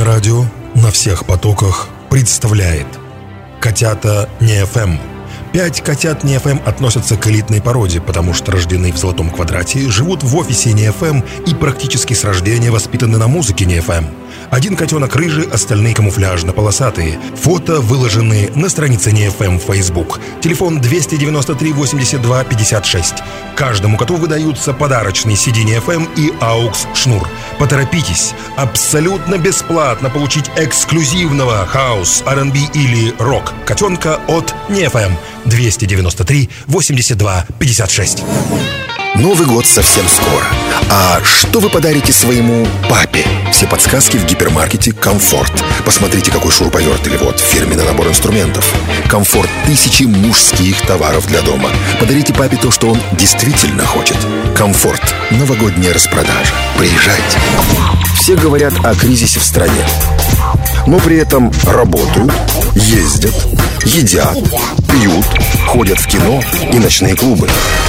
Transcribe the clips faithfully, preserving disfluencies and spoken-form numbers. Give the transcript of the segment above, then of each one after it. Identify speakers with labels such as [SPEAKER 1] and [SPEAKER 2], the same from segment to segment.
[SPEAKER 1] Народное радио на всех потоках представляет «Котята не эф эм». Пять котят не эф эм относятся к элитной породе, потому что рождены в золотом квадрате, живут в офисе не эф эм и практически с рождения воспитаны на музыке не эф эм. Один котенок рыжий, остальные камуфляжно-полосатые. Фото выложены на странице не эф эм в Facebook. Телефон двести девяносто три восемьдесят два пятьдесят шесть. Каждому коту выдаются подарочный си ди не эф эм и аукс-шнур. Поторопитесь, абсолютно бесплатно получить эксклюзивного хаус, ар энд би или рок котенка от не эф эм. двести девяносто три восемьдесят два пятьдесят шесть.
[SPEAKER 2] Новый год совсем скоро. А что вы подарите своему папе? Все подсказки в гипермаркете «Комфорт». Посмотрите, какой шуруповерт или вот фирменный набор инструментов. «Комфорт» — тысячи мужских товаров для дома. Подарите папе то, что он действительно хочет. «Комфорт» — новогодняя распродажа. Приезжайте. Все говорят о кризисе в стране, но при этом работают, ездят, едят, пьют, ходят в кино и ночные клубы.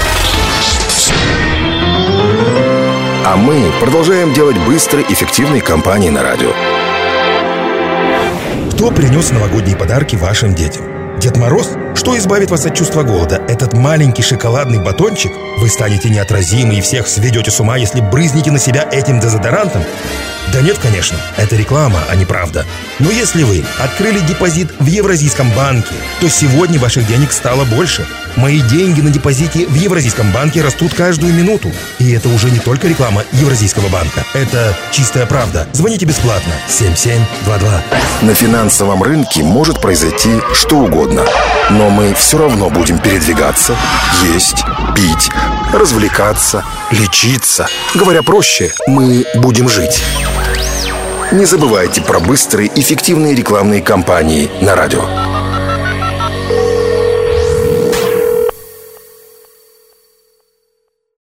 [SPEAKER 2] А мы продолжаем делать быстрые, эффективные кампании на радио.
[SPEAKER 1] Кто принес новогодние подарки вашим детям? Дед Мороз? Что избавит вас от чувства голода? Этот маленький шоколадный батончик? Вы станете неотразимы и всех сведете с ума, если брызнете на себя этим дезодорантом? Да нет, конечно, это реклама, а не правда. Но если вы открыли депозит в Евразийском банке, то сегодня ваших денег стало больше. Мои деньги на депозите в Евразийском банке растут каждую минуту. И это уже не только реклама Евразийского банка. Это чистая правда. Звоните бесплатно. семь семь два два.
[SPEAKER 2] На финансовом рынке может произойти что угодно. Но мы все равно будем передвигаться, есть, пить, развлекаться, лечиться. Говоря проще, мы будем жить. Не забывайте про быстрые, эффективные рекламные кампании на радио.